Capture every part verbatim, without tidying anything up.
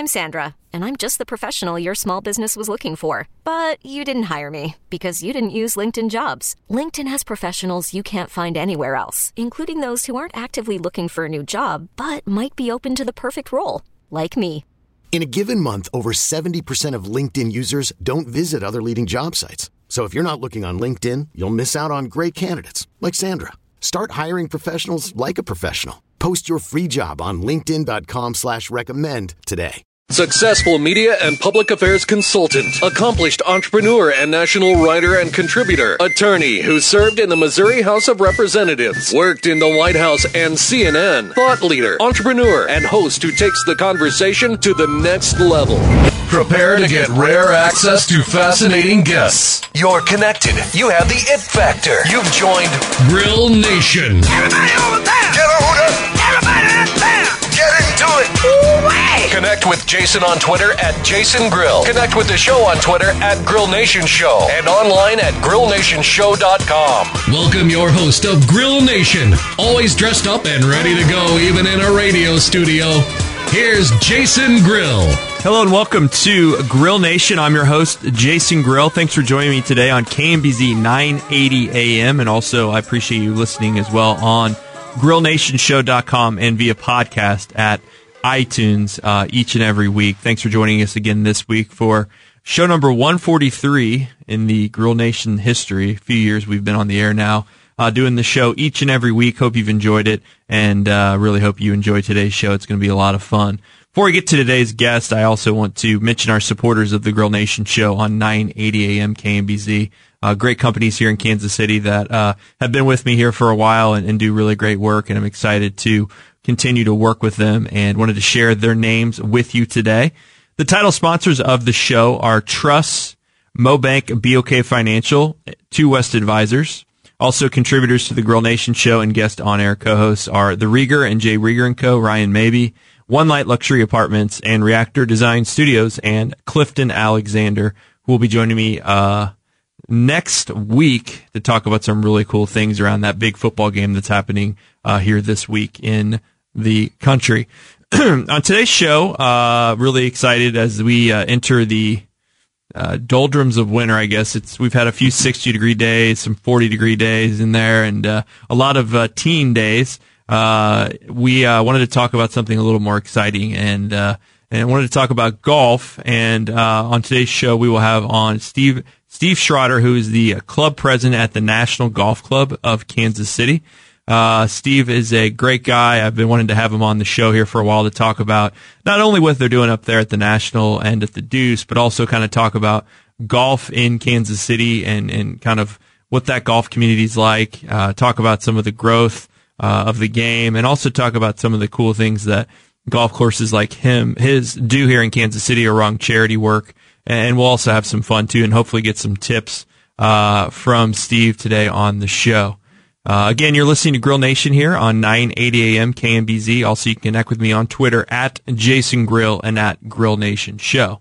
I'm Sandra, and I'm just the professional your small business was looking for. But you didn't hire me because you didn't use LinkedIn Jobs. LinkedIn has professionals you can't find anywhere else, including those who aren't actively looking for a new job, but might be open to the perfect role, like me. In a given month, over seventy percent of LinkedIn users don't visit other leading job sites. So if you're not looking on LinkedIn, you'll miss out on great candidates like Sandra. Start hiring professionals like a professional. Post your free job on linkedin.com slash recommend today. Successful media and public affairs consultant, accomplished entrepreneur and national writer and contributor, attorney who served in the Missouri House of Representatives, worked in the White House and C N N, thought leader, entrepreneur, and host who takes the conversation to the next level. Prepare to get rare access to fascinating guests. You're connected. You have the it factor. You've joined Grill Nation. Everybody over there! Get over there! Everybody out there! Get into it! Ooh-wee! Connect with Jason on Twitter at Jason Grill. Connect with the show on Twitter at Grill Nation Show and online at grill nation show dot com. Welcome your host of Grill Nation, always dressed up and ready to go even in a radio studio. Here's Jason Grill. Hello and welcome to Grill Nation. I'm your host, Jason Grill. Thanks for joining me today on K M B Z nine eighty A M. And also, I appreciate you listening as well on grill nation show dot com and via podcast at iTunes uh, each and every week. Thanks for joining us again this week for show number one forty-three in the Grill Nation history. A few years we've been on the air now, uh, doing the show each and every week. Hope you've enjoyed it, and uh, really hope you enjoy today's show. It's going to be a lot of fun. Before we get to today's guest, I also want to mention our supporters of the Grill Nation show on nine eighty A M K M B Z. Uh, great companies here in Kansas City that uh, have been with me here for a while and, and do really great work, and I'm excited to continue to work with them and wanted to share their names with you today. The title sponsors of the show are Truss, MoBank, B O K Financial, Two West Advisors. Also contributors to the Grill Nation show and guest on-air co-hosts are The Rieger and Jay Rieger and Co., Ryan Mabey, One Light Luxury Apartments, and Reactor Design Studios, and Clifton Alexander, who will be joining me uh next week to talk about some really cool things around that big football game that's happening uh here this week in the country. On today's show, uh really excited as we uh, enter the uh doldrums of winter, I guess. It's we've had a few sixty degree days, some forty degree days in there, and uh, a lot of uh, teen days. Uh, we uh, wanted to talk about something a little more exciting, and uh, and wanted to talk about golf. And uh, on today's show, we will have on Steve Steve Schroeder, who is the club president at the National Golf Club of Kansas City. Uh, Steve is a great guy. I've been wanting to have him on the show here for a while to talk about not only what they're doing up there at the National and at the Deuce, but also kind of talk about golf in Kansas City and, and kind of what that golf community is like. Uh, talk about some of the growth Uh, of the game, and also talk about some of the cool things that golf courses like him, his, do here in Kansas City around charity work. And we'll also have some fun too, and hopefully get some tips uh, from Steve today on the show. Uh, again, you're listening to Grill Nation here on nine eighty A M K M B Z. Also, you can connect with me on Twitter at Jason Grill and at Grill Nation Show.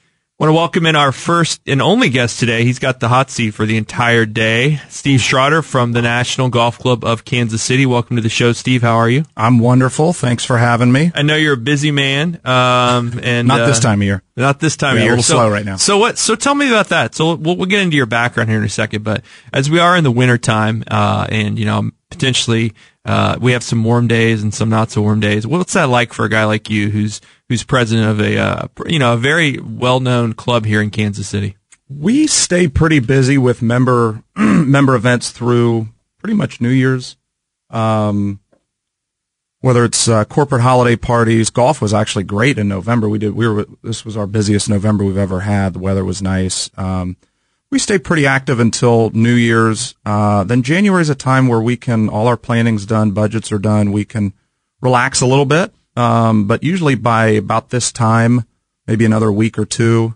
I want to welcome in our first and only guest today. He's got the hot seat for the entire day. Steve Schroeder from the National Golf Club of Kansas City. Welcome to the show, Steve. How are you? I'm wonderful. Thanks for having me. I know you're a busy man. Um, and Not uh, this time of year. Not this time yeah, of year. A little so, slow right now. So what? So tell me about that. So we'll, we'll get into your background here in a second. But as we are in the wintertime, uh, and you know, potentially, uh, we have some warm days and some not so warm days. What's that like for a guy like you, who's who's president of a uh, you know a very well known club here in Kansas City? We stay pretty busy with member member events through pretty much New Year's. Um, whether it's uh, corporate holiday parties, golf was actually great in November. We did we were this was our busiest November we've ever had. The weather was nice. Um, we stay pretty active until New Year's. Uh, then January is a time where we can all our planning's done, budgets are done. We can relax a little bit. Um, but usually by about this time, maybe another week or two,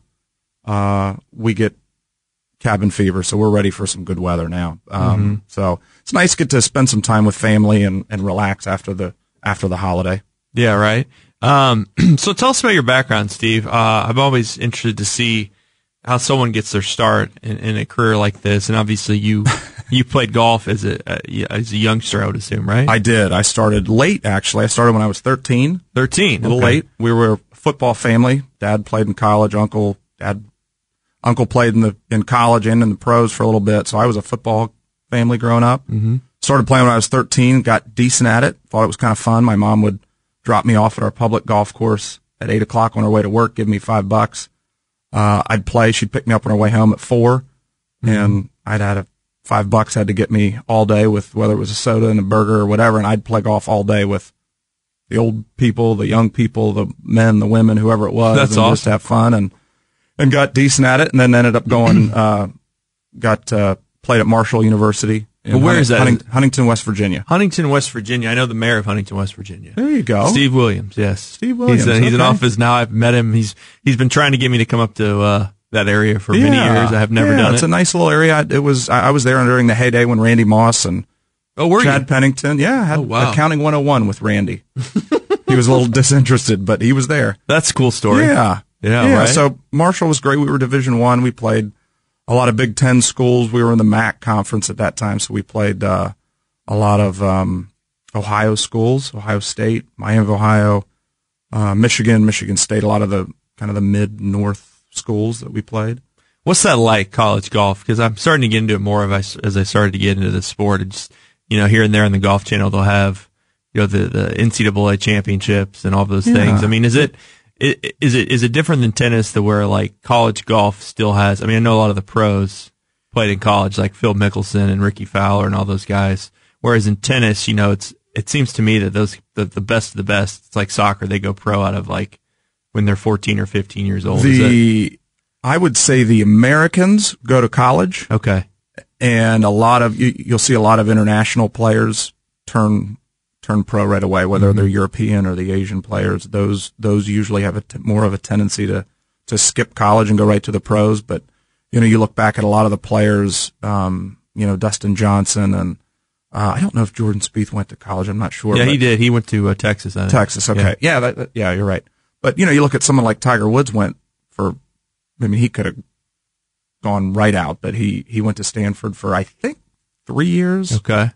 uh, we get cabin fever. So we're ready for some good weather now. Um, mm-hmm. So it's nice to get to spend some time with family and, and relax after the, after the holiday. Yeah. Right. Um, so tell us about your background, Steve. Uh, I'm always interested to see how someone gets their start in, in a career like this. And obviously you, you played golf as a, uh, as a youngster, I would assume, right? I did. I started late, actually. I started when I was thirteen. thirteen. A little okay. late. We were football family. Dad played in college. Uncle, dad, uncle played in the in college and in the pros for a little bit. So I was a football family growing up. Mm-hmm. Started playing when I was thirteen. Got decent at it. Thought it was kind of fun. My mom would drop me off at our public golf course at eight o'clock on her way to work. Give me five bucks. Uh, I'd play. She'd pick me up on her way home at four, mm-hmm. and I'd had a five bucks had to get me all day with whether it was a soda and a burger or whatever, and I'd play golf all day with the old people, the young people, the men, the women, whoever it was. That's and awesome. Just have fun and and got decent at it, and then ended up going uh, got uh, played at Marshall University. Well, where Hunting, is that? Hunting, Huntington, West Virginia. Huntington, West Virginia. I know the mayor of Huntington, West Virginia. There you go. Steve Williams, yes. Steve Williams. He's, uh, he's okay. in office now. I've met him. He's he's been trying to get me to come up to uh, that area for yeah. many years. I have never yeah, done it's it. It's a nice little area. It was. I was there during the heyday when Randy Moss and oh, were Chad you? Pennington. Yeah, I had Oh, wow. Accounting one oh one with Randy. He was a little disinterested, but he was there. That's a cool story. Yeah. Yeah, yeah. right? So Marshall was great. We were Division One. We played a lot of Big Ten schools. We were in the M A C conference at that time, so we played uh, a lot of um, Ohio schools, Ohio State, Miami of Ohio, uh, Michigan, Michigan State, a lot of the kind of the mid-north schools that we played. What's that like, college golf? Because I'm starting to get into it more as I, as I started to get into the sport. And just, you know, here and there on the Golf Channel, they'll have, you know, the, the N C double A championships and all those Yeah. things. I mean, is it, is it, is it different than tennis to where like college golf still has, I mean, I know a lot of the pros played in college, like Phil Mickelson and Ricky Fowler and all those guys. Whereas in tennis, you know, it's, it seems to me that those, the, the best of the best, it's like soccer, they go pro out of like when they're fourteen or fifteen years old. The, Is that, I would say the Americans go to college. okay. And a lot of you, you'll see a lot of international players turn turn pro right away, whether Mm-hmm. they're European or the Asian players. Those those usually have a t- more of a tendency to to skip college and go right to the pros. But you know, you look back at a lot of the players, um, you know, Dustin Johnson, and uh, I don't know if Jordan Spieth went to college. I'm not sure. Yeah, but he did. He went to uh, Texas. I think. Texas. Okay, yeah, that, that- yeah, you're right. But you know, you look at someone like Tiger Woods went for. I mean, he could have gone right out, but he, he went to Stanford for, I think, three years. Okay.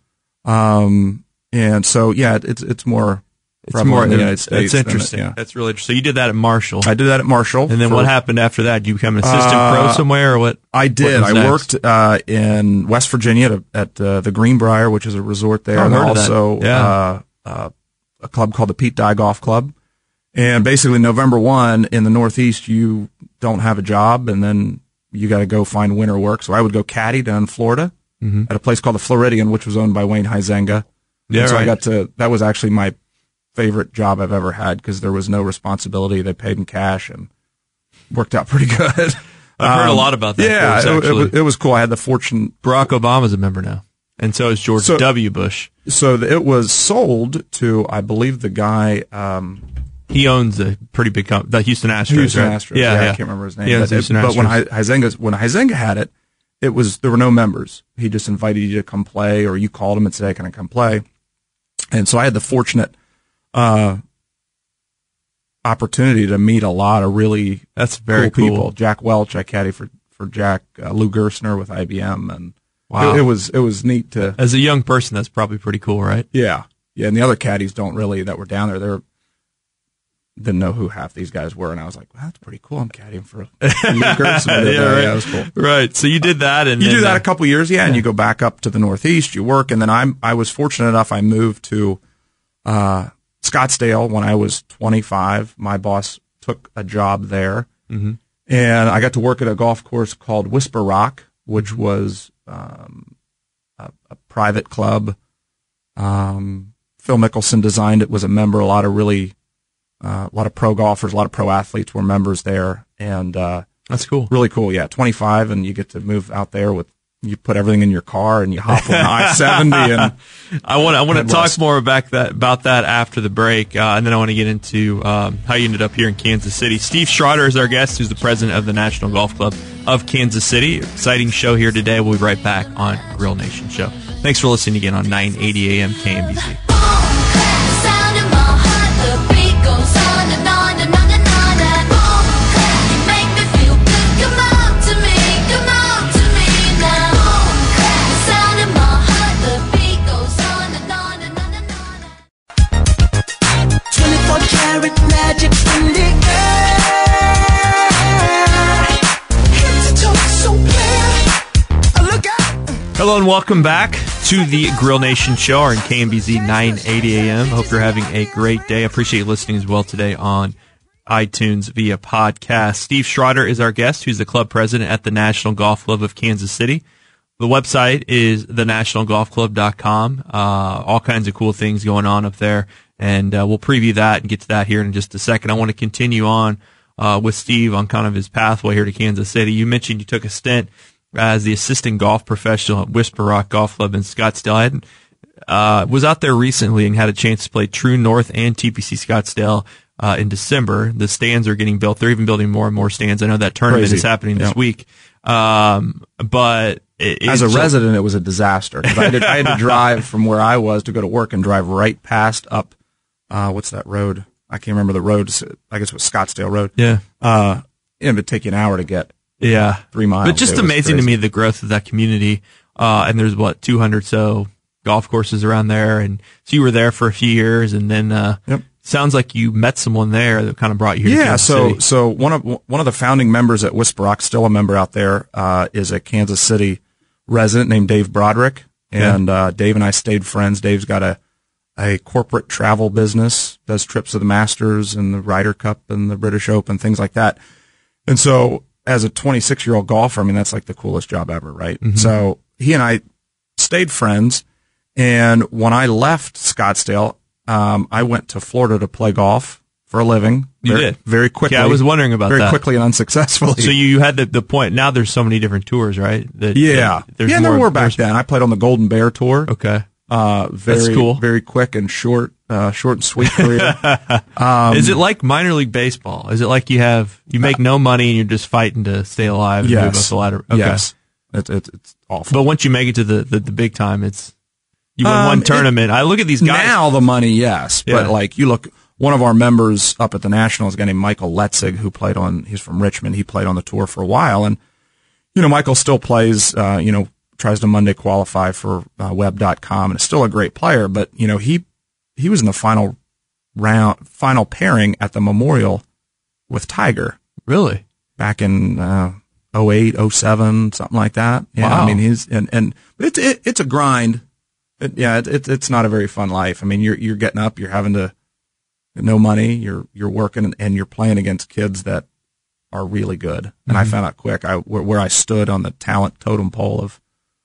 Um, and so, yeah, it's, it's more, It's prevalent more in the United States. That's than it- interesting. yeah. That's really interesting. So you did that at Marshall. I did that at Marshall. And then for- what happened after that? Did you become an assistant Uh, pro somewhere or what? I did. what was I next? worked, uh, in West Virginia at, at uh, the Greenbrier, which is a resort there. Oh, I've and heard of that. also, Yeah. uh, uh, a club called the Pete Dye Golf Club. And basically November first in the Northeast, you don't have a job and then you got to go find winter work. So I would go caddy down in Florida Mm-hmm. at a place called the Floridian, which was owned by Wayne Huizenga. Yeah, And so right. I got to, that was actually my favorite job I've ever had because there was no responsibility. They paid in cash and worked out pretty good. I've heard a Um, lot about that. Yeah, course, it, it, actually. was, it was cool. I had the fortune. Barack Obama's a member now. And so is George So- W. Bush. So the, it was sold to, I believe, the guy, um, He owns a pretty big company, the Houston Astros. Houston right? Astros. Yeah, Yeah, yeah. I can't remember his name. He owns but, Houston it, but when Astros. Huizenga, when Huizenga had it, it was there were no members. He just invited you to come play, or you called him and said, "Hey, can I come play?" And so I had the fortunate uh, opportunity to meet a lot of really That's very cool cool. people. Jack Welch, I caddy for for Jack. Uh, Lou Gerstner with I B M, and Wow. it, it was it was neat to As a young person, that's probably pretty cool, right? yeah yeah. And the other caddies don't really that were down there. They're didn't know who half these guys were, and I was like, "Wow, that's pretty cool." I'm caddying for Lou Gerstner. Yeah, yeah, right. yeah, it was cool. Right. So you did that, and You then, do that uh, a couple years, yeah, and you go back up to the Northeast. You work, and then I'm I was fortunate enough. I moved to uh, Scottsdale when I was twenty-five. My boss took a job there, mm-hmm. and I got to work at a golf course called Whisper Rock, which was um, a, a private club. Um, Phil Mickelson designed it. Was a member. A lot of really, uh, a lot of pro golfers, a lot of pro athletes were members there, and uh, That's cool. really cool. Yeah, twenty-five, and you get to move out there with. You put everything in your car and you hop on I seventy and I want I want to God talk bless. more about that about that after the break, uh, and then I want to get into um, how you ended up here in Kansas City. Steve Schroeder is our guest, who's the president of the National Golf Club of Kansas City. Exciting show here today. We'll be right back on Grill Nation Show. Thanks for listening again on nine eighty A M K M B Z. twenty-four karat magic in the air. Hello and welcome back to the Grill Nation Show on K M B Z nine eighty A M. Hope you're having a great day. I appreciate you listening as well today on iTunes via podcast. Steve Schroeder is our guest, who's the club president at the National Golf Club of Kansas City. The website is the national golf club dot com. Uh, all kinds of cool things going on up there, and uh, we'll preview that and get to that here in just a second. I want to continue on uh, with Steve on kind of his pathway here to Kansas City. You mentioned you took a stint as the assistant golf professional at Whisper Rock Golf Club in Scottsdale. I had, uh, was out there recently and had a chance to play True North and T P C Scottsdale uh, in December. The stands are getting built. They're even building more and more stands. I know that tournament Crazy. is happening this yep. week. Um, but it, as a so, resident, it was a disaster. I, did, I had to drive from where I was to go to work and drive right past up, uh, what's that road? I can't remember the road. I guess it was Scottsdale Road. Yeah. Uh, it would take you an hour to get. Yeah, three miles. But just amazing to me the growth of that community. Uh, and there's what two hundred so golf courses around there, and so you were there for a few years, and then uh, yep. sounds like you met someone there that kind of brought you here. Yeah, to Kansas so City. so one of one of the founding members at Whisper Rock, still a member out there, uh, is a Kansas City resident named Dave Broderick, and yeah. uh, Dave and I stayed friends. Dave's got a a corporate travel business, does trips to the Masters and the Ryder Cup and the British Open, things like that, and so. As a twenty-six-year-old golfer, I mean, that's like the coolest job ever, right? Mm-hmm. So he and I stayed friends, and when I left Scottsdale, um, I went to Florida to play golf for a living. You very, did? Very quickly. Yeah, I was wondering about very that. Very quickly and unsuccessfully. So you, you had the, the point, now there's so many different tours, right? That, yeah. That there's yeah, more, there were back then. I played on the Golden Bear Tour. Okay. Uh, very, That's cool. Very quick and short, uh, short and sweet career. um, Is it like minor league baseball? Is it like you have, you make no money and you're just fighting to stay alive and yes. move up the ladder? Okay. Yes. It's, it's, it's awful. But once you make it to the, the, the big time, it's, you win um, one tournament. It, I look at these guys. Now the money, yes. Yeah. But like you look, one of our members up at the National is a guy named Michael Letzig, who played on, he's from Richmond. He played on the tour for a while. And, you know, Michael still plays, uh, you know, tries to Monday qualify for uh, web dot com and is still a great player, but you know, he he was in the final round final pairing at the Memorial with Tiger. Really? Back in uh oh eight, oh seven, something like that. Yeah, wow. I mean, he's and and it's it, it's a grind. It, yeah, it, it, it's not a very fun life. I mean, you're you're getting up, you're having to no money, you're you're working and you're playing against kids that are really good. And mm-hmm. I found out quick I where, where I stood on the talent totem pole of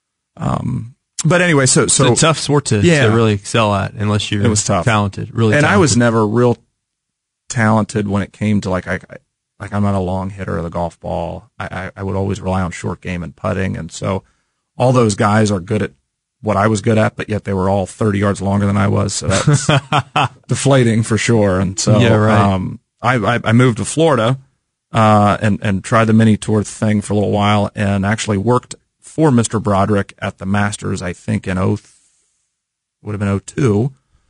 Um, but anyway, so, so. It's a tough sport to, yeah. to really excel at unless you're it was tough. talented, really And talented. I was never real talented when it came to like, I, like I'm not a long hitter of the golf ball. I, I, I would always rely on short game and putting. And so all those guys are good at what I was good at, but yet they were all thirty yards longer than I was. So that's deflating for sure. And so, yeah, right. um, I, I, I moved to Florida, uh, and, and tried the mini tour thing for a little while and actually worked for Mister Broderick at the Masters, I think in oh would have been oh two,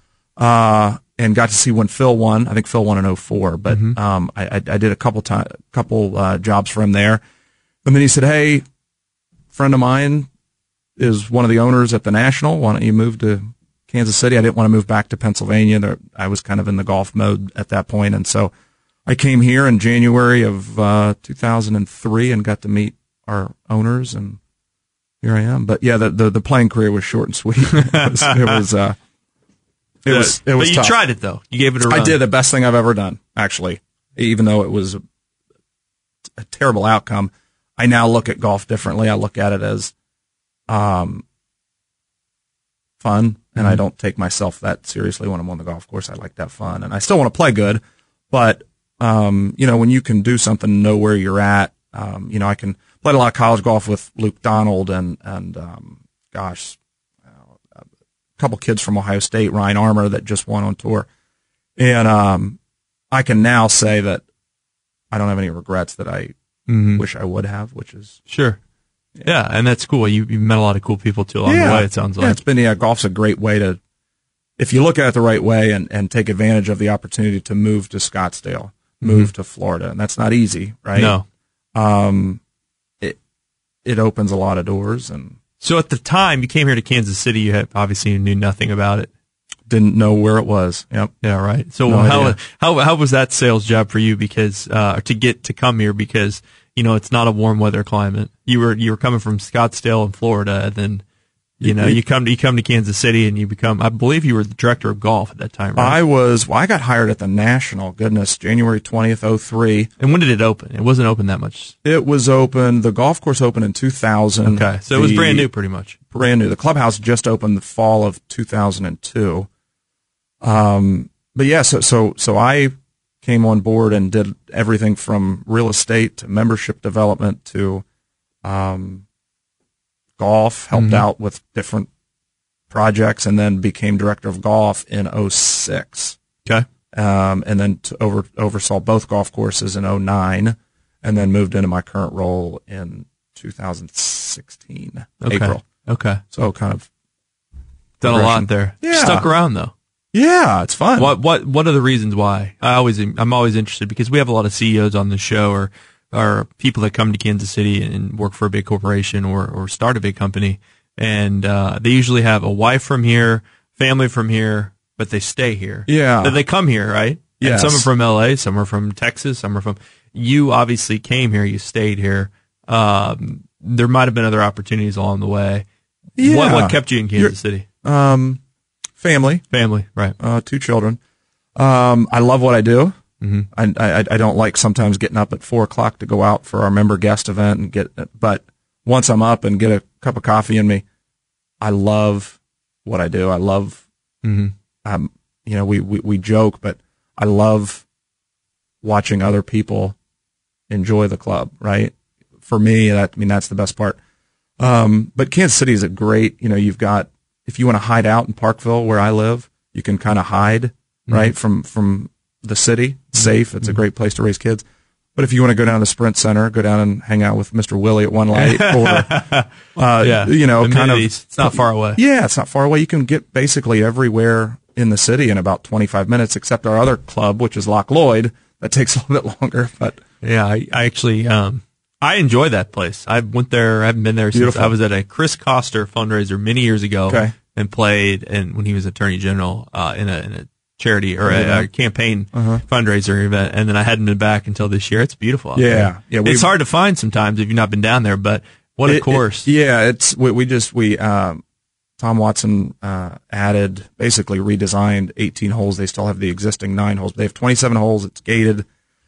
uh, and got to see when Phil won. I think Phil won in oh four, but mm-hmm. um, I, I, I did a couple time, couple uh, jobs for him there. And then he said, "Hey, friend of mine is one of the owners at the National. Why don't you move to Kansas City?" I didn't want to move back to Pennsylvania. There, I was kind of in the golf mode at that point, and so I came here in January of uh, two thousand three and got to meet our owners and. Here I am, but yeah, the, the the playing career was short and sweet. It was, it was, uh, it yeah, was, it was. But you tough. tried it though. You gave it a run. I did the best thing I've ever done, actually. Even though it was a, a terrible outcome, I now look at golf differently. I look at it as, um, fun, and mm-hmm. I don't take myself that seriously when I'm on the golf course. I like to have fun, and I still want to play good, but um, you know, when you can do something, know where you're at. Um, you know, I can. Played a lot of college golf with Luke Donald and, and um, gosh, uh, a couple kids from Ohio State, Ryan Armour, that just won on tour. And um, I can now say that I don't have any regrets that I mm-hmm. wish I would have, which is... Sure. Yeah, yeah and that's cool. You, you met a lot of cool people, too, along yeah. the way, it sounds like. Yeah, it's been, yeah, golf's a great way to, if you look at it the right way and, and take advantage of the opportunity to move to Scottsdale, move mm-hmm. to Florida. And that's not easy, right? No. Um, it opens a lot of doors. And so at the time you came here to Kansas City, you had obviously knew nothing about it. Didn't know where it was. Yep. Yeah. Right. So no how, idea. how, how was that sales job for you? Because, uh, to get to come here because, you know, it's not a warm weather climate. You were, you were coming from Scottsdale in Florida and then You know, you come to you come to Kansas City and you become. I believe you were the director of golf at that time, right? I was. Well, I got hired at the National. Goodness, January twentieth, oh three. And when did it open? It wasn't open that much. It was open. The golf course opened in two thousand. Okay, so it was brand new, pretty much. Brand new. The clubhouse just opened the fall of two thousand two. Um, but yeah, so so so I came on board and did everything from real estate to membership development to um, golf. Helped mm-hmm. out with different projects, and then became director of golf in oh six. Okay. Um, and then to over oversaw both golf courses in oh nine, and then moved into my current role in two thousand sixteen, okay. April. Okay. So kind of done a lot there. Yeah. Stuck around though. Yeah, it's fun. What what what are the reasons why? I always I'm always interested because we have a lot of C E Os on the show, or or people that come to Kansas City and work for a big corporation or or start a big company, and uh, they usually have a wife from here, family from here, but they stay here. Yeah, so they come here, right? Yes. And some are from L A, some are from Texas, some are from. You obviously came here, you stayed here. Um, there might have been other opportunities along the way. Yeah. What what kept you in Kansas You're, City? Um. Family, family, right? Uh, two children. Um, I love what I do. Mm-hmm. I, I I don't like sometimes getting up at four o'clock to go out for our member guest event and get. But once I'm up and get a cup of coffee in me, I love what I do. I love. Mm-hmm. Um, you know, we, we we joke, but I love watching other people enjoy the club. Right? For me, that I mean that's the best part. Um, but Kansas City is a great. You know, you've got. If you want to hide out in Parkville, where I live, you can kind of hide, mm-hmm. right, from from the city. It's safe. It's mm-hmm. a great place to raise kids. But if you want to go down to the Sprint Center, go down and hang out with Mister Willie at One Light, or uh, yeah. you know, kind of, it's not far away. Yeah, it's not far away. You can get basically everywhere in the city in about twenty-five minutes, except our other club, which is Loch Lloyd. That takes a little bit longer, but yeah, I, I actually. Um, I enjoy that place. I went there. I haven't been there Beautiful. since I was at a Chris Koster fundraiser many years ago, okay. and played. And when he was Attorney General uh, in a in a charity or a, a campaign uh-huh. fundraiser event, and then I hadn't been back until this year. It's beautiful. Out yeah, there. yeah. It's hard to find sometimes if you've not been down there, but what a it, course. It, yeah, it's we, we just we um, Tom Watson uh, added basically redesigned eighteen holes. They still have the existing nine holes. They have twenty-seven holes. It's gated.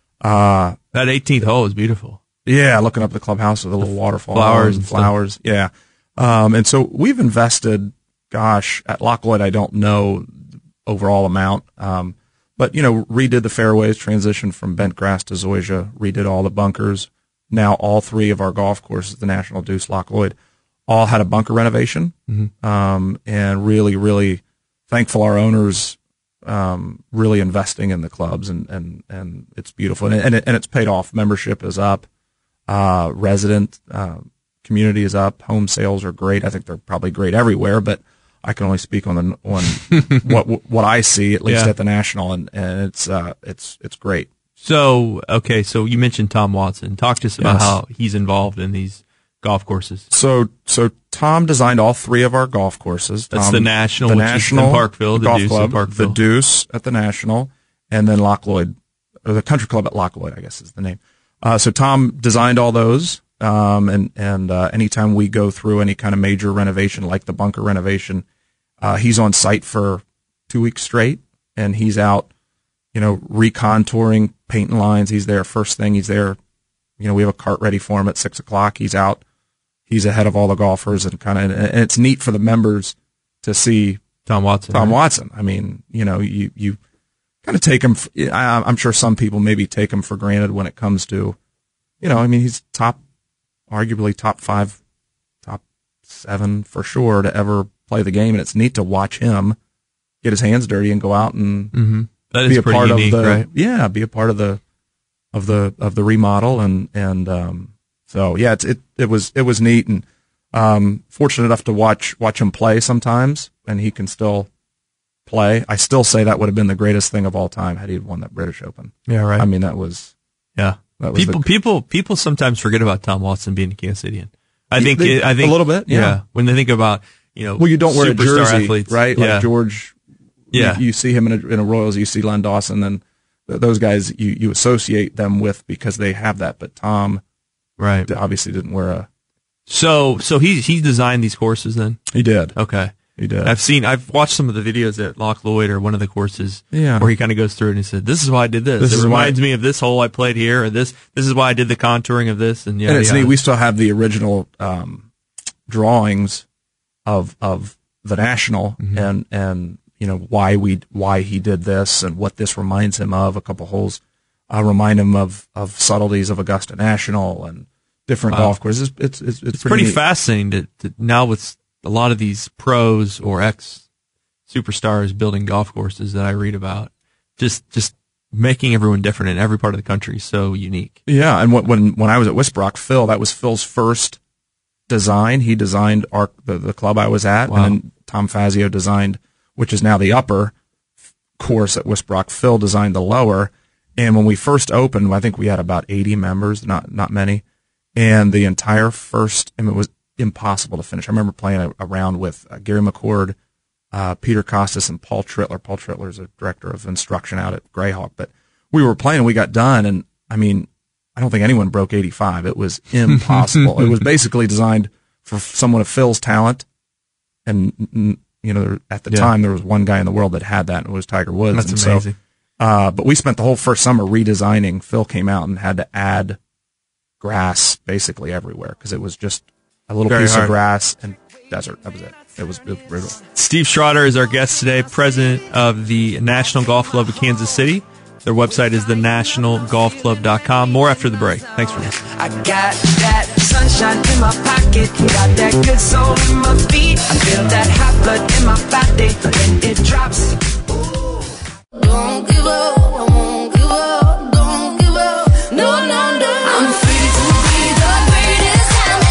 Uh, that eighteenth hole is beautiful. Yeah, looking up the clubhouse with a little waterfall, flowers, and flowers. Stuff. Yeah, um, and so we've invested. Gosh, at Loch Lloyd, I don't know the overall amount, um, but you know, redid the fairways, transitioned from bent grass to zoysia, redid all the bunkers. Now all three of our golf courses, the National, Deuce, Loch Lloyd, all had a bunker renovation, mm-hmm. um, and really, really thankful our owners. Um, really investing in the clubs, and, and, and it's beautiful, and and, it, and it's paid off. Membership is up. Uh, resident, uh, community is up. Home sales are great. I think they're probably great everywhere, but I can only speak on the, on what, what I see, at least yeah. at the National, and, and it's, uh, it's, it's great. So, okay. So you mentioned Tom Watson. Talk to us about yes. how he's involved in these golf courses. So, so Tom designed all three of our golf courses. That's Tom, the National, the which National is in Parkville, the Golf Deuce Club, in Parkville. the Deuce at the National, and then Loch Lloyd, or the Country Club at Loch Lloyd, I guess is the name. Uh, so Tom designed all those, um, and and uh, anytime we go through any kind of major renovation, like the bunker renovation, uh, he's on site for two weeks straight, and he's out, you know, recontouring, painting lines. He's there first thing. He's there, you know, we have a cart ready for him at six o'clock. He's out. He's ahead of all the golfers, and kind of, and it's neat for the members to see Tom Watson. Tom right? Watson. I mean, you know, you you. kind of take him. I'm sure some people maybe take him for granted when it comes to, you know, I mean, he's top, arguably top five, top seven for sure to ever play the game, and it's neat to watch him get his hands dirty and go out and mm-hmm. that is be a pretty part unique, of the, right? yeah, be a part of the, of the of the remodel, and and um, so yeah, it's, it it was it was neat, and um, fortunate enough to watch watch him play sometimes, and he can still play. I still say that would have been the greatest thing of all time had he won that British Open. Yeah, right. I mean, that was yeah. That was people, the, people, people sometimes forget about Tom Watson being a Kansas Cityan. I think, they, I think a little bit. Yeah. yeah. When they think about, you know, well, you don't wear a jersey, athletes, right? Yeah. Like George. Yeah. You, you see him in a, in a Royals. You see Len Dawson, and th- those guys you, you associate them with because they have that. But Tom, right, obviously didn't wear a So, so he he designed these courses then? He did. Okay. He did. I've seen, I've watched some of the videos at Loch Lloyd or one of the courses yeah. where he kind of goes through it and he said, this is why I did this. This it is reminds why, me of this hole I played here, or this, this is why I did the contouring of this. And, yeah, and it's yeah. neat. We still have the original, um, drawings of, of the National mm-hmm. and, and, you know, why we, why he did this and what this reminds him of. A couple holes, uh, remind him of, of subtleties of Augusta National and different wow. golf courses. It's, it's, it's, it's pretty, pretty fascinating to, to now with a lot of these pros or ex superstars building golf courses that I read about, just just making everyone different in every part of the country, so unique. Yeah, and when when I was at Wisbrock, Phil, that was Phil's first design. He designed our the, the club I was at, wow. and then Tom Fazio designed, which is now the upper course at Wisbrock. Phil designed the lower, and when we first opened, I think we had about eighty members, not not many, and the entire first, I mean, it was impossible to finish. I remember playing a, a round with uh, Gary McCord, Uh, Peter Costas and Paul Trittler. Paul Trittler is a director of instruction out at Greyhawk. But we were playing and we got done, and I mean, I don't think anyone broke eighty-five. It was impossible. It was basically designed for someone of Phil's talent, and you know, at the yeah. time there was one guy in the world that had that, and it was Tiger Woods. That's and amazing. So, uh, but we spent the whole first summer redesigning. Phil came out and had to add grass basically everywhere because it was just a little Very piece hard. of grass and desert. That was it. It was, it was brutal. Steve Schroeder is our guest today, president of the National Golf Club of Kansas City. Their website is the national golf club dot com. More after the break. Thanks for listening. I got that sunshine in my pocket, got that good soul in my feet. I feel that hot blood in my body when it drops. Ooh. Don't give up, I won't give up, don't give up. No, no, no. I'm free to be the greatest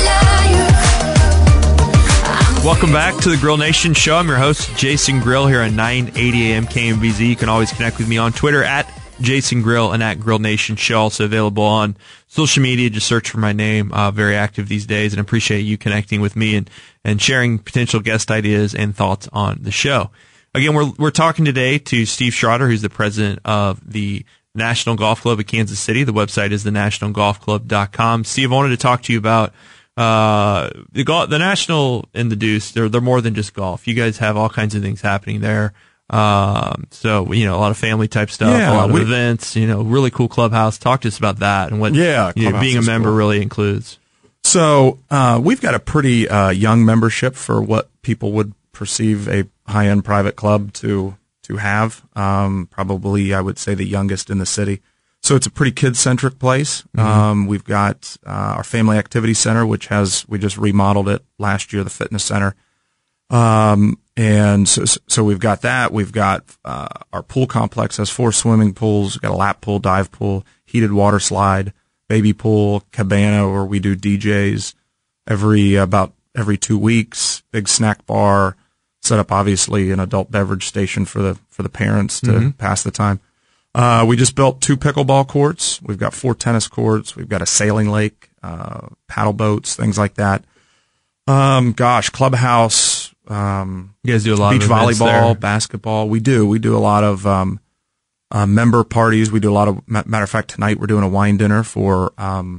Himalayan. Welcome back to the Grill Nation Show. I'm your host, Jason Grill, here on nine eighty A M K M B Z. You can always connect with me on Twitter at Jason Grill and at Grill Nation Show. Also available on social media. Just search for my name. Uh, very active these days, and appreciate you connecting with me and, and sharing potential guest ideas and thoughts on the show. Again, we're we're talking today to Steve Schroeder, who's the president of the National Golf Club of Kansas City. The website is the national golf club dot com. Steve, I wanted to talk to you about uh the golf, the National and the Deuce. They're they're more than just golf. You guys have all kinds of things happening there. Um, so you know, a lot of family type stuff, yeah, a lot of we, events. You know, really cool clubhouse. Talk to us about that and what yeah, you know, being a member cool. really includes. So uh, we've got a pretty uh, young membership for what people would perceive a high end private club to to have. Um, probably, I would say, the youngest in the city. So it's a pretty kid-centric place. Mm-hmm. Um, we've got uh, our Family Activity Center, which has, we just remodeled it last year, the fitness center. Um, and so, so we've got that. We've got uh, our pool complex has four swimming pools. We've got a lap pool, dive pool, heated water slide, baby pool, cabana, where we do D Js every about every two weeks, big snack bar, set up obviously an adult beverage station for the for the parents to mm-hmm. pass the time. Uh, we just built two pickleball courts. We've got four tennis courts. We've got a sailing lake, uh, paddle boats, things like that. Um, gosh, clubhouse. Um, you guys do a lot beach of volleyball, there. basketball. We do. We do a lot of um, uh, member parties. We do a lot of. Matter of fact, tonight we're doing a wine dinner for. Um,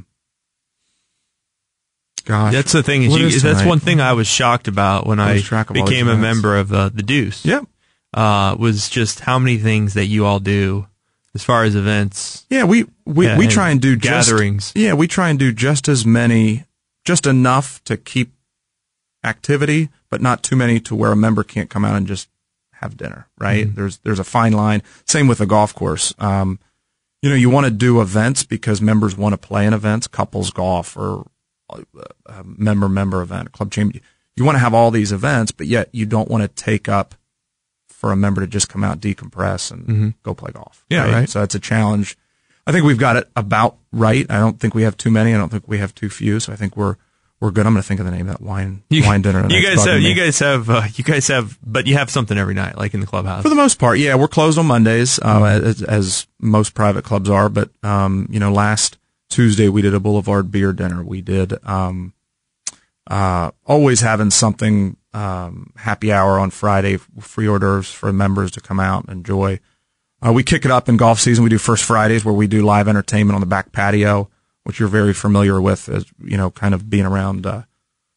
gosh, that's the thing. Is you, is that's one thing I was shocked about when I became a member of uh, the Deuce. Yeah, uh, was just how many things that you all do. As far as events, yeah, we we, yeah, we try and do gatherings. Just, yeah, we try and do just as many, just enough to keep activity, but not too many to where a member can't come out and just have dinner. Right? Mm-hmm. There's there's a fine line. Same with the golf course. Um, you know, you want to do events because members want to play in events, couples golf or a member member event, club chamber. You want to have all these events, but yet you don't want to take up for a member to just come out, decompress, and mm-hmm. go play golf. Yeah, right? right. So it's a challenge. I think we've got it about right. I don't think we have too many. I don't think we have too few. So I think we're we're good. I'm going to think of the name of that wine you, wine dinner. You guys have me. you guys have uh, you guys have, but you have something every night, like in the clubhouse. For the most part, yeah. We're closed on Mondays, uh, mm-hmm. as, as most private clubs are. But um, you know, last Tuesday we did a Boulevard beer dinner. We did um, uh, always having something. Um, happy hour on Friday, free hors d'oeuvres for members to come out and enjoy. Uh, we kick it up in golf season. We do First Fridays where we do live entertainment on the back patio, which you're very familiar with, as you know, kind of being around uh,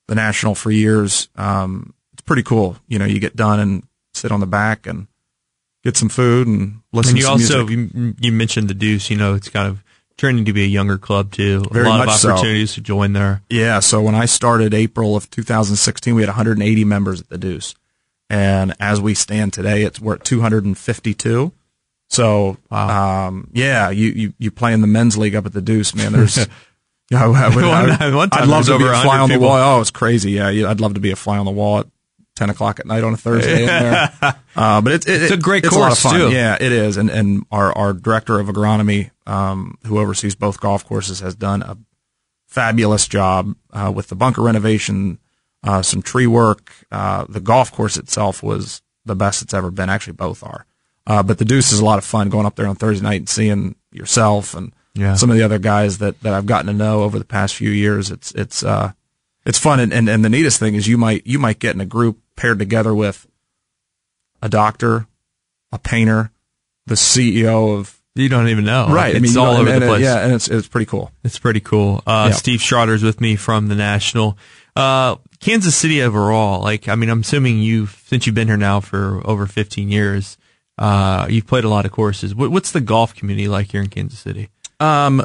the National for years. Um, it's pretty cool. You know, you get done and sit on the back and get some food and listen and you to some also, music. You, you mentioned the Deuce, you know, it's kind of turning to be a younger club too. Very a lot much of opportunities so. to join there. Yeah, so when I started April of two thousand sixteen, we had one hundred eighty members at the Deuce. And as we stand today, it's we're at two hundred fifty-two. So, wow. um, yeah, you, you, you play in the men's league up at the Deuce, man. There's, you know, I would, one, I, one time I'd love to be over a fly on the people. wall. Oh, it's crazy. Yeah, yeah, I'd love to be a fly on the wall at ten o'clock at night on a Thursday in there. Uh, but it, it, it's a great it's course, a lot of fun. too. Yeah, it is. And, and our, our director of agronomy, um, who oversees both golf courses, has done a fabulous job uh, with the bunker renovation, uh, some tree work. Uh, the golf course itself was the best it's ever been. Actually, both are. Uh, but the Deuce is a lot of fun going up there on Thursday night and seeing yourself and yeah. some of the other guys that, that I've gotten to know over the past few years. It's it's uh it's fun, and, and, and the neatest thing is you might you might get in a group paired together with a doctor, a painter, the C E O of you don't even know, right? Like, I mean, it's all and, over and the it, place. yeah, and it's it's pretty cool. It's pretty cool. Uh, yeah. Steve Schroeder's with me from the National. Uh, Kansas City overall, like, I mean, I'm assuming you've, since you've been here now for over fifteen years, uh, you've played a lot of courses. What, what's the golf community like here in Kansas City? Um,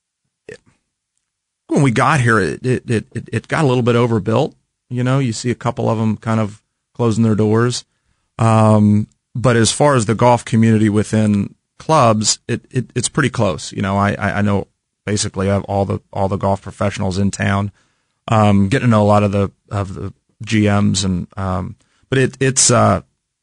when we got here, it, it, it, it got a little bit overbuilt. You know, you see a couple of them kind of closing their doors. Um, but as far as the golf community within clubs, it, it it's pretty close. You know, I, I know basically I have all the, all the golf professionals in town. Um, getting to know a lot of the, of the G Ms and, um, but it, it's, uh,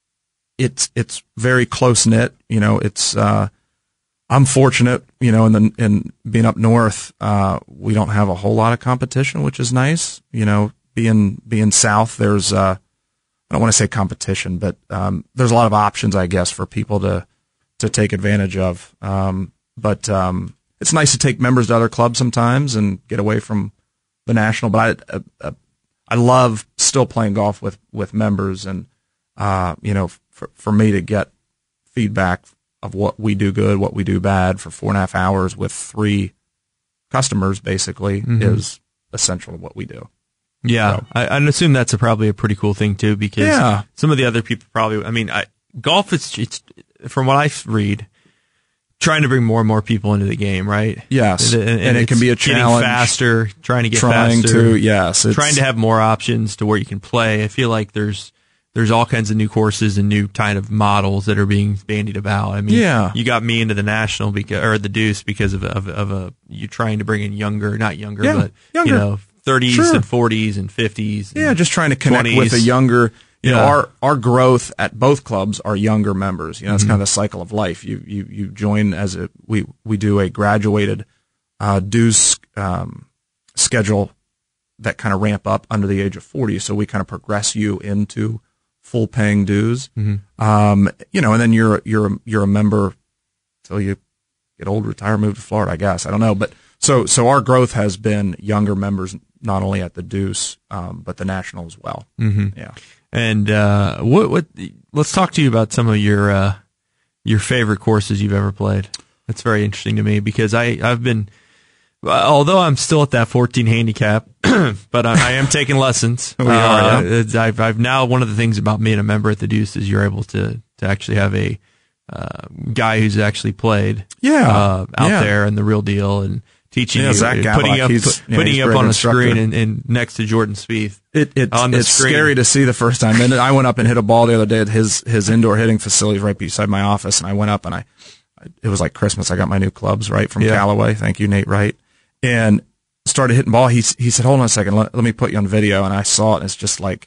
it's, it's very close knit. You know, it's, uh, I'm fortunate, you know, in the, in being up north, uh, we don't have a whole lot of competition, which is nice. You know, being, being south, there's, uh, I don't want to say competition, but, um, there's a lot of options, I guess, for people to, to take advantage of. Um, but, um, it's nice to take members to other clubs sometimes and get away from the National, but I, uh, I love still playing golf with, with members, and, uh, you know, for, for me to get feedback of what we do good, what we do bad for four and a half hours with three customers basically mm-hmm. is essential to what we do. Yeah. So. I, I'd assume that's a, probably a pretty cool thing too, because yeah. some of the other people probably, I mean, I, golf is, it's, from what I read, trying to bring more and more people into the game, right? Yes, and, and, and it can be a challenge. Getting faster, trying to get trying faster. to, yes, it's, trying to have more options to where you can play. I feel like there's there's all kinds of new courses and new kind of models that are being bandied about. I mean, yeah. you got me into the National because or the Deuce because of of, of a you trying to bring in younger, not younger, yeah, but younger. you know, thirties sure. and forties and fifties. Yeah, and just trying to connect twenties. with a younger. You yeah. know, our our growth at both clubs are younger members. You know, it's mm-hmm. kind of the cycle of life. You you you join as a we we do a graduated uh, dues um, schedule that kind of ramp up under the age of forty. So we kind of progress you into full paying dues. Mm-hmm. Um, you know, and then you're you're you're a member till you get old, retire, move to Florida. I guess I don't know, but so so our growth has been younger members, not only at the Deuce, um, but the National as well. Mm-hmm. Yeah. And uh, what what? Let's talk to you about some of your uh, your favorite courses you've ever played. That's very interesting to me because I I've been, although I'm still at that fourteen handicap, but I, I am taking lessons. we are. Uh, Yeah. I've I've now one of the things about being a member at the Deuce is you're able to to actually have a uh, guy who's actually played Yeah. uh, out Yeah. there and the real deal and teaching Yeah, you, Zach uh, putting Gablock, up he's- put, yeah, putting he's you a up great on a instructor. screen and, and next to Jordan Spieth. It, it's on the it's screen. scary to see the first time. And I went up and hit a ball the other day at his his indoor hitting facility right beside my office, and I went up and I, it was like Christmas. I got my new clubs right from Yeah. Callaway. Thank you, Nate Wright, and started hitting ball. He he said, "Hold on a second, let, let me put you on video." And I saw it, and it's just like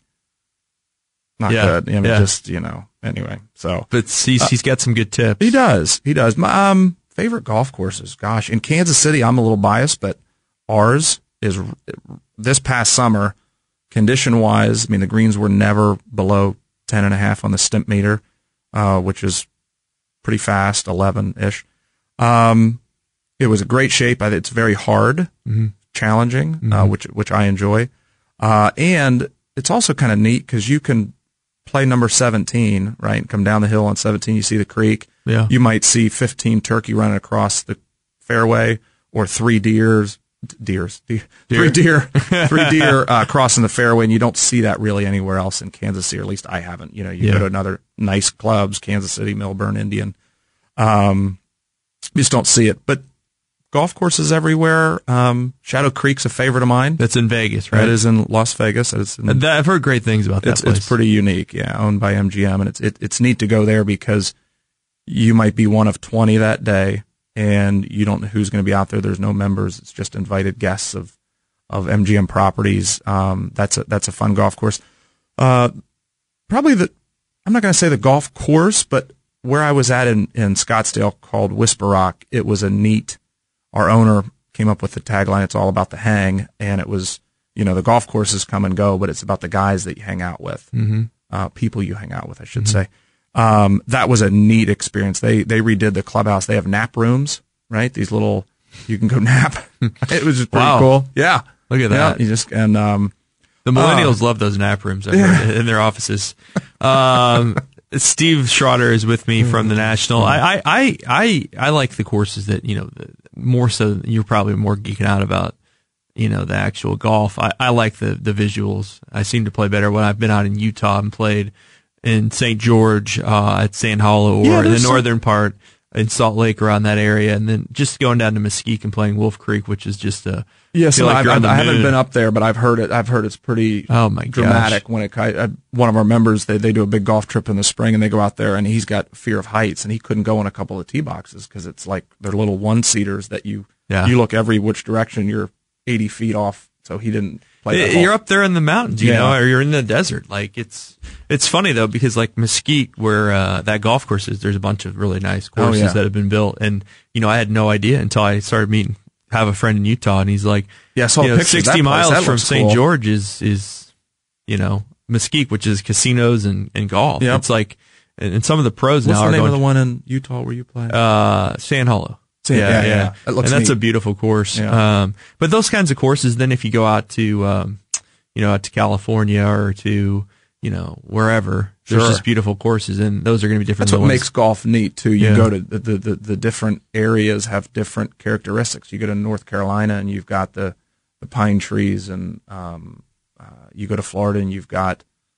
not Yeah. good. I mean, Yeah. just you know. Anyway, so But he's he's got some good tips. he does. He does. My um, favorite golf courses. Gosh, in Kansas City, I'm a little biased, but ours is this past summer, condition wise. I mean, the greens were never below ten and a half on the stimp meter, uh, which is pretty fast, eleven ish. Um, it was a great shape. I think it's very hard, mm-hmm. challenging, Mm-hmm. uh, which which I enjoy, uh, and it's also kind of neat because you can play number seventeen, right? And come down the hill on seventeen, you see the creek. Yeah. You might see fifteen turkey running across the fairway or three deers deers, deer, deer? three deer, three deer uh, crossing the fairway, and you don't see that really anywhere else in Kansas City, or at least I haven't. You know, you yeah. go to another nice clubs, Kansas City, Millburn, Indian, um, you just don't see it. But golf courses everywhere. Um, Shadow Creek's a favorite of mine. That's in Vegas, right? That is in Las Vegas. That is in, I've heard great things about that it's, place. It's pretty unique, yeah, owned by M G M, and it's it, it's neat to go there because you might be one of twenty that day, and you don't know who's going to be out there. There's no members. It's just invited guests of, of M G M properties. Um, that's a, that's a fun golf course. Uh, probably the, I'm not going to say the golf course, but where I was at in, in Scottsdale called Whisper Rock, it was a neat, our owner came up with the tagline, it's all about the hang. And it was, you know, the golf courses come and go, but it's about the guys that you hang out with, mm-hmm. uh, people you hang out with, I should mm-hmm. say. Um, that was a neat experience. They, they redid the clubhouse. They have nap rooms, right? These little, you can go nap. It was just pretty wow. cool. Yeah. Look at yeah, that. You just, and, um, the millennials uh, love those nap rooms I've yeah. heard, in their offices. Um, Steve Schroeder is with me from the National. I, I, I, I like the courses that, you know, more so you're probably more geeking out about, you know, the actual golf. I, I like the, the visuals. I seem to play better when I've been out in Utah and played in Saint George, uh, at Sand Hollow, or yeah, in the northern some... part in Salt Lake, around that area, and then just going down to Mesquite and playing Wolf Creek, which is just a yeah. So like I, I haven't been up there, but I've heard it. I've heard it's pretty oh my dramatic. Gosh. When it I, one of our members, they they do a big golf trip in the spring, and they go out there, and he's got fear of heights, and he couldn't go in a couple of tee boxes because it's like they're little one seaters that you yeah. you look every which direction, you're eighty feet off. So he didn't play that You're hole. up there in the mountains, you yeah. know, or you're in the desert. Like it's it's funny though, because like Mesquite, where uh, that golf course is, there's a bunch of really nice courses oh, yeah. that have been built, and you know, I had no idea until I started meeting. Have a friend in Utah, and he's like, "Yeah, I saw you know, pictures. sixty that miles that from Saint cool. George is is you know Mesquite, which is casinos and, and golf. Yep. It's like, and, and some of the pros What's now the are name going of the one in Utah where you play? Uh, Sand Hollow. Yeah, yeah, yeah. yeah. That looks and that's neat. a beautiful course. Yeah. Um, but those kinds of courses, then if you go out to, um, you know, out to California or to, you know, wherever, there's sure. just beautiful courses, and those are going to be different. That's what ones. makes golf neat too. You yeah. go to the, the, the, the different areas have different characteristics. You go to North Carolina and you've got the, the pine trees, and um, uh, you go to Florida and you've got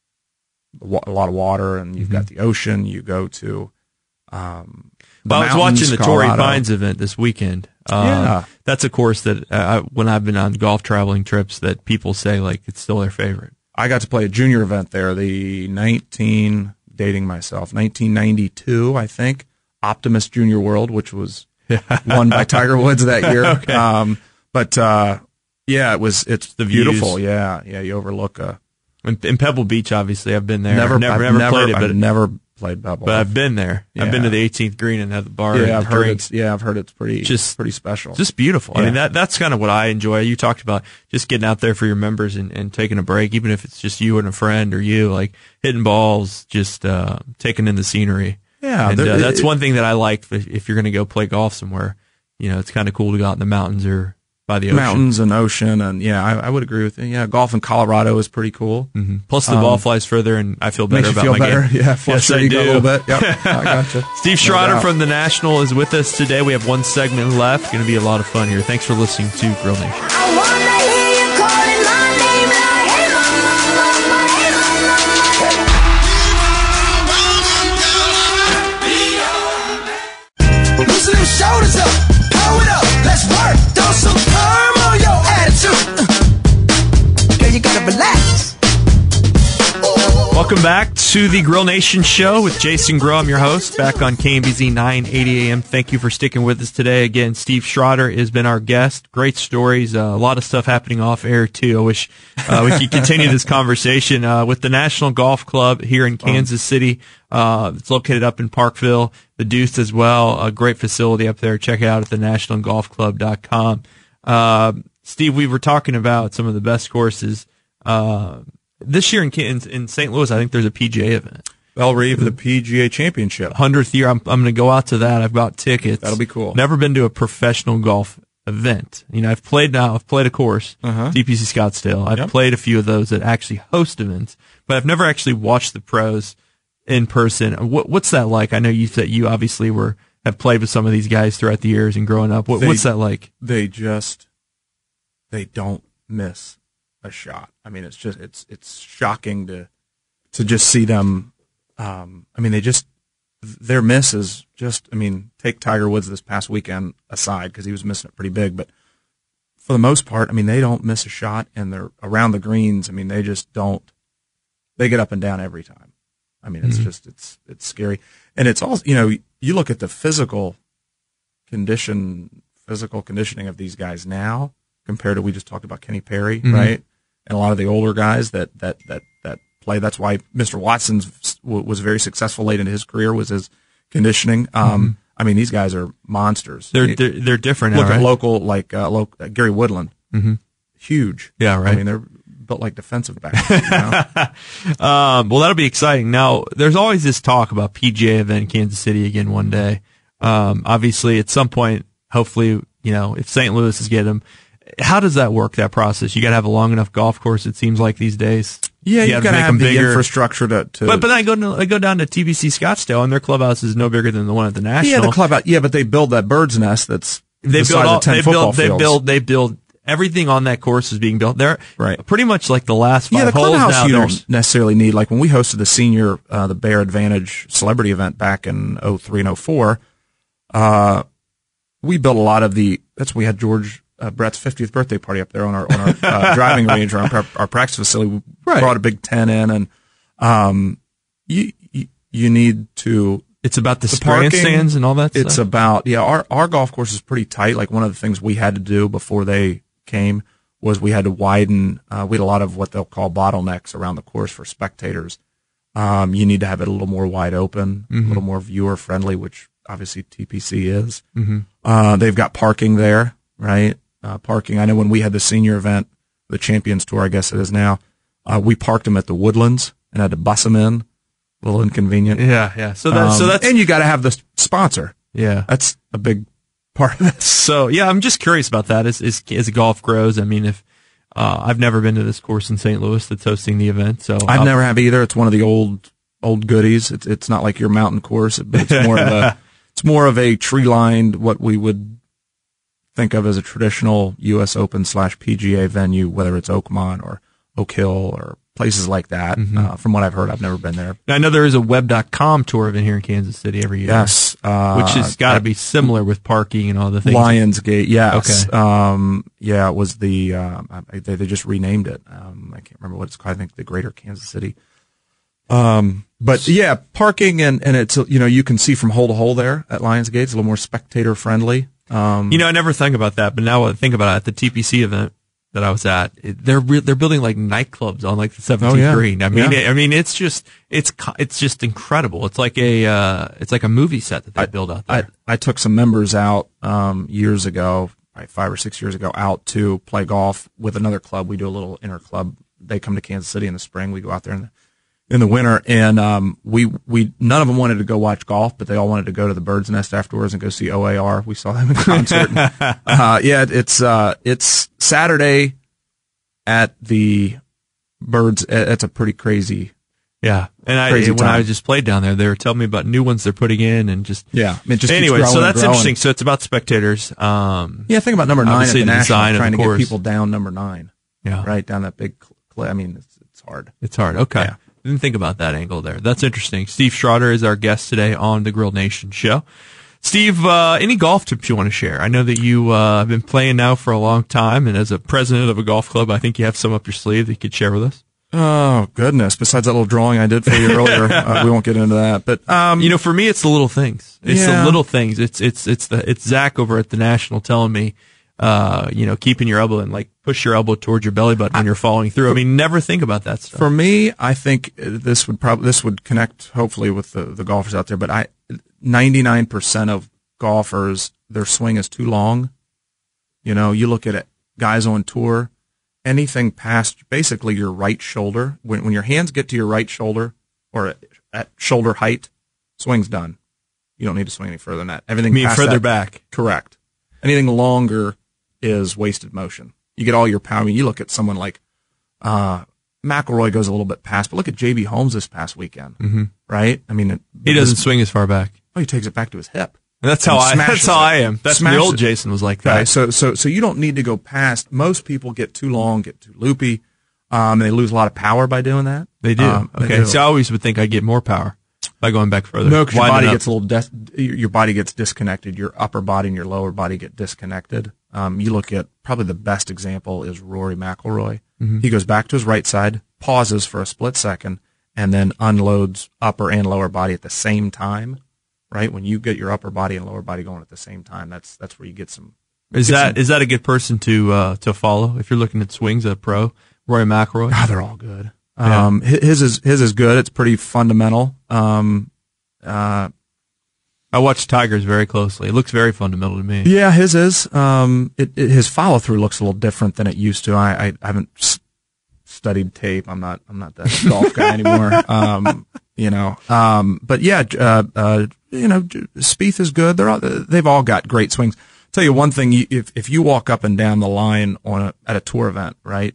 a lot of water, and you've mm-hmm. got the ocean. You go to um, Well, I was watching the Torrey Pines event this weekend. Uh, yeah. That's a course that uh, when I've been on golf traveling trips that people say like it's still their favorite. I got to play a junior event there, the nineteen, dating myself, nineteen ninety-two, I think, Optimist Junior World, which was won by Tiger Woods that year. okay. Um, but, uh, yeah, it was, it's the beautiful. Views. Yeah. Yeah. You overlook a, in, in Pebble Beach, obviously, I've been there. Never, never, I've never, never played it, but I've never played Pebble. But I've been there. Yeah. I've been to the eighteenth green and had the bar. Yeah, and I've the heard drinks. it's. Yeah, I've heard it's pretty, just pretty special. Just beautiful. Yeah. I mean, that that's kind of what I enjoy. You talked about just getting out there for your members and, and taking a break, even if it's just you and a friend or you, like hitting balls, just uh, taking in the scenery. Yeah, and there, uh, that's it, one thing that I like. If, if you're going to go play golf somewhere, you know, it's kind of cool to go out in the mountains or by the ocean. Mountains and ocean, and yeah, I, I would agree with you. Yeah, golf in Colorado is pretty cool. Mm-hmm. Plus, the um, ball flies further, and I feel better makes you about feel my better. game. Yeah, flush yes, I you do. a little bit. Yep, I gotcha. Steve Schroeder no from the National is with us today. We have one segment left. Going to be a lot of fun here. Thanks for listening to Grill Nation. I wanna hear you calling my name like, hey mama, hey mama. Loosen them shoulders up, power it up, let's work. Throw some perm on your attitude. Girl, you gotta relax. Welcome back to the Grill Nation Show with Jason Grill. I'm your host, back on K M B Z nine eighty A M. Thank you for sticking with us today. Again, Steve Schroeder has been our guest. Great stories, uh, a lot of stuff happening off air, too. I wish uh, we could continue this conversation uh, with the National Golf Club here in Kansas City. Uh, it's located up in Parkville, the Deuce as well. A great facility up there. Check it out at the national golf club dot com. Uh, Steve, we were talking about some of the best courses. Uh, This year in, in in Saint Louis, I think there's a P G A event. Belle Reve, the P G A Championship. hundredth year. I'm I'm going to go out to that. I've got tickets. That'll be cool. Never been to a professional golf event. You know, I've played now. I've played a course, uh-huh. D P C Scottsdale. I've yep. played a few of those that actually host events, but I've never actually watched the pros in person. What, what's that like? I know you said you obviously were have played with some of these guys throughout the years and growing up. What, they, what's that like? They just they don't miss a shot. I mean, it's just it's it's shocking to to just see them. Um, I mean, they just their miss is just. I mean, take Tiger Woods this past weekend aside because he was missing it pretty big, but for the most part, I mean, they don't miss a shot, and they're around the greens. I mean, they just don't. They get up and down every time. I mean, it's mm-hmm. just it's it's scary, and it's also, you know, you look at the physical condition, physical conditioning of these guys now compared to, we just talked about Kenny Perry, mm-hmm. right, and a lot of the older guys that that that that play. That's why Mister Watson's was very successful late in his career, was his conditioning. Um, mm-hmm. I mean, these guys are monsters. They're they're, they're different. Look now, at right? local like uh, local, uh, Gary Woodland, mm-hmm. huge. Yeah, right. I mean, they're built like defensive backs. You know? um, well, that'll be exciting. Now, there's always this talk about P G A event in Kansas City again one day. Um, obviously, at some point, hopefully, you know, if Saint Louis is getting them, how does that work? That process? You got to have a long enough golf course. It seems like these days. Yeah, you, you got to have the bigger infrastructure to. to but but then I go to, I go down to T B C Scottsdale, and their clubhouse is no bigger than the one at the National. Yeah, the clubhouse. Yeah, but they build that bird's nest that's they the build size all, of ten they football build, fields. They build they build everything on that course is being built there. Right, pretty much like the last five yeah, the holes clubhouse now. You don't necessarily need, like when we hosted the senior uh, the Bear Advantage celebrity event back in oh three and oh four. Uh, we built a lot of the. That's when we had George. Uh, Brett's fiftieth birthday party up there on our on our uh, driving range or our, our practice facility. We right. brought a big tent in, and um, you you, you need to. It's about the, the grandstands and all that. It's stuff? about yeah. Our our golf course is pretty tight. Like one of the things we had to do before they came was we had to widen. Uh, we had a lot of what they'll call bottlenecks around the course for spectators. Um, you need to have it a little more wide open, mm-hmm. a little more viewer friendly, which obviously T P C is. Mm-hmm. Uh, they've got parking there, right? Uh, parking. I know when we had the senior event, the Champions Tour, I guess it is now, uh, we parked them at the Woodlands and had to bus them in. A little inconvenient. Yeah, yeah. So that, um, so that's, and you got to have the sponsor. Yeah, that's a big part of this. So yeah, I'm just curious about that. As as, as golf grows, I mean, if uh, I've never been to this course in Saint Louis that's hosting the event, so I've I'll, never have either. It's one of the old old goodies. It's it's not like your mountain course, but it's more of a it's more of a tree lined, what we would think of as a traditional U S Open slash P G A venue, whether it's Oakmont or Oak Hill or places like that. Mm-hmm. Uh, from what I've heard, I've never been there. I know there is a web dot com tour event here in Kansas City every year. Yes. Uh, which has got to be similar with parking and all the things. Lionsgate, yes. Okay. Um, yeah, it was the, um, they, they just renamed it. Um, I can't remember what it's called. I think the Greater Kansas City. Um, but yeah, parking and, and it's, you know, you can see from hole to hole there at Lionsgate. It's a little more spectator friendly. Um, you know, I never think about that, but now I think about it at the T P C event that I was at, it, they're re- they're building like nightclubs on like the seventeenth oh, yeah. green. I mean, yeah. it, I mean, it's just it's it's just incredible. It's like a uh, it's like a movie set that they I, build out there. I, I took some members out um, years ago, probably five or six years ago, out to play golf with another club. We do a little inter club. They come to Kansas City in the spring. We go out there in the in the winter, and um, we we none of them wanted to go watch golf, but they all wanted to go to the Bird's Nest afterwards and go see O A R. We saw them in concert. and, uh, yeah, it's uh, it's Saturday at the Birds. It's a pretty crazy. Yeah, and I crazy when time. I just played down there, they were telling me about new ones they're putting in, and just yeah. It just anyway, keeps so that's growing. interesting. So it's about spectators. Um, yeah, think about number nine at the, the National, trying to course. get people down number nine. Yeah, right down that big cliff. I mean, it's, it's hard. It's hard. Okay. Yeah. Didn't think about that angle there. That's interesting. Steve Schroeder is our guest today on the Grill Nation show. Steve, uh, any golf tips you want to share? I know that you uh, have been playing now for a long time, and as a president of a golf club, I think you have some up your sleeve that you could share with us. Oh, goodness. Besides that little drawing I did for you earlier, uh, we won't get into that. But um, you know, for me, it's the little things. It's yeah. the little things. It's it's it's the it's Zach over at the National telling me, uh, you know, keeping your elbow and like push your elbow towards your belly button when you're falling through. I mean, never think about that stuff. For me, I think this would probably this would connect hopefully with the, the golfers out there. But I, ninety-nine percent of golfers, their swing is too long. You know, you look at it, guys on tour, anything past basically your right shoulder. When when your hands get to your right shoulder or at, at shoulder height, swing's done. You don't need to swing any further than that. Everything you mean past further that, back. Correct. Anything longer is wasted motion. You get all your power. I mean, you look at someone like uh, McIlroy goes a little bit past, but look at J B Holmes this past weekend, mm-hmm. right? I mean, it, he doesn't swing as far back. Oh, he takes it back to his hip. That's how I. That's how it. I am. That's the old it. Jason was like that. Right. So so so you don't need to go past. Most people get too long, get too loopy, um, and they lose a lot of power by doing that. They do. Um, okay. they do. So I always would think I get more power by going back further. No, because your body up. gets a little. Des- your body gets disconnected. Your upper body and your lower body get disconnected. Um, you look at probably the best example is Rory McIlroy. Mm-hmm. He goes back to his right side, pauses for a split second, and then unloads upper and lower body at the same time. Right, when you get your upper body and lower body going at the same time, that's that's where you get some. Is get that some, is that a good person to uh, to follow if you're looking at swings? A pro, Rory McIlroy. Oh, they're all good. Yeah. Um, his is his is good. It's pretty fundamental. Um, uh, I watch Tigers very closely. It looks very fundamental to me. Yeah, his is. Um, it, it, his follow through looks a little different than it used to. I, I, I haven't s- studied tape. I'm not I'm not that golf guy anymore. Um, you know, um, but yeah, uh, uh, you know, Spieth is good. They're all, they've all got great swings. I'll tell you one thing: you, if if you walk up and down the line on a, at a tour event, right,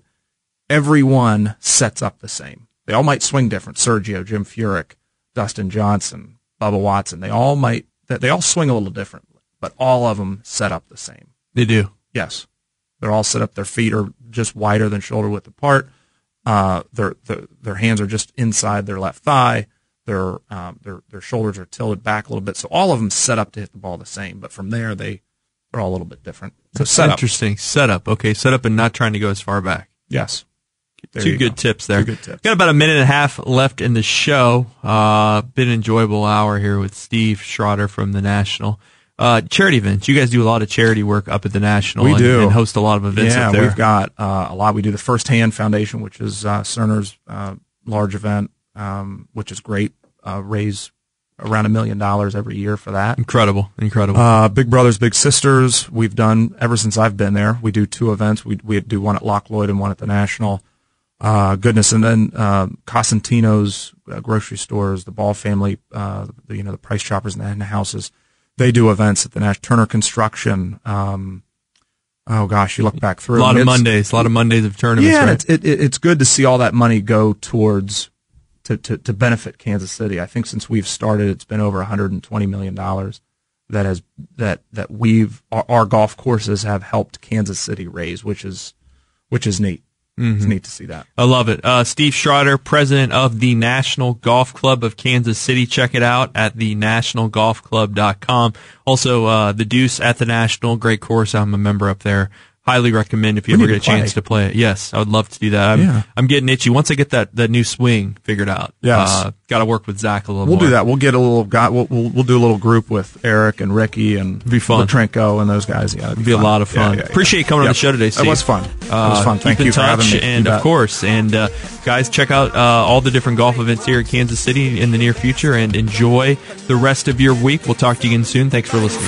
everyone sets up the same. They all might swing different. Sergio, Jim Furyk, Dustin Johnson, Bubba Watson. They all might. They all swing a little different, but all of them set up the same. They do. Yes, they're all set up. Their feet are just wider than shoulder width apart. Uh, their, their their hands are just inside their left thigh. Their um, their their shoulders are tilted back a little bit. So all of them set up to hit the ball the same. But from there, they they're all a little bit different. So That's set interesting. Up. Setup. Okay, set up and not trying to go as far back. Yes. There Two good go. tips there. Two good tips. Got about a minute and a half left in the show. Uh, been an enjoyable hour here with Steve Schroeder from the National. Uh, charity events. You guys do a lot of charity work up at the National. We and, do. and host a lot of events yeah, up there. We've got uh, a lot. We do the First Hand Foundation, which is uh, Cerner's uh, large event, um, which is great. Uh, raise around a million dollars every year for that. Incredible, incredible. Uh, Big Brothers Big Sisters. We've done ever since I've been there. We do two events. We we do one at Loch Lloyd and one at the National. Uh, goodness, and then uh, Cosentino's uh, grocery stores, the Ball family, uh, the, you know, the Price Choppers and the houses. They do events at the National. Turner Construction. Um, oh gosh, you look back through a lot of it's, Mondays, a lot of Mondays of tournaments. Yeah, right? it's, it, it's good to see all that money go towards to, to, to benefit Kansas City. I think since we've started, it's been over one hundred twenty million dollars that has that that we've our, our golf courses have helped Kansas City raise, which is which is neat. Mm-hmm. It's neat to see that. I love it. Uh, Steve Schroeder, president of the National Golf Club of Kansas City. Check it out at the national golf club dot com. Also, uh, the Deuce at the National, great course. I'm a member up there. Highly recommend if you we ever get a play. chance to play it. Yes, I would love to do that. I'm, yeah. I'm getting itchy. Once I get that, that new swing figured out, yes. uh, got to work with Zach a little we'll more. We'll do that. We'll get a little guy. We'll, we'll we'll do a little group with Eric and Ricky and be fun. Latrenko and those guys. Yeah, it'd be, be a fun. lot of fun. Yeah, yeah, Appreciate yeah. you coming yep. on the show today, Steve. It was fun. It was fun. Uh, Thank keep you in for touch, having me. and of course, and uh, guys, check out uh, all the different golf events here in Kansas City in the near future, and enjoy the rest of your week. We'll talk to you again soon. Thanks for listening.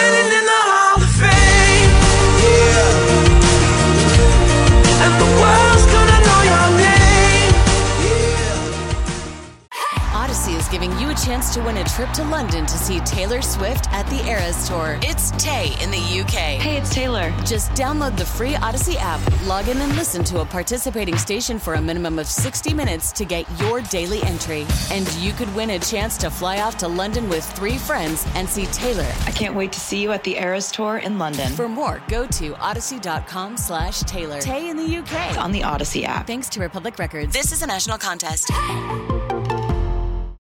Odyssey is giving you a chance to win a trip to London to see Taylor Swift at the Eras Tour. It's Tay in the U K. Hey, it's Taylor. Just download the free Odyssey app, log in and listen to a participating station for a minimum of sixty minutes to get your daily entry. And you could win a chance to fly off to London with three friends and see Taylor. I can't wait to see you at the Eras Tour in London. For more, go to odyssey.com slash Taylor. Tay in the U K. On the Odyssey app. Thanks to Republic Records. This is a national contest.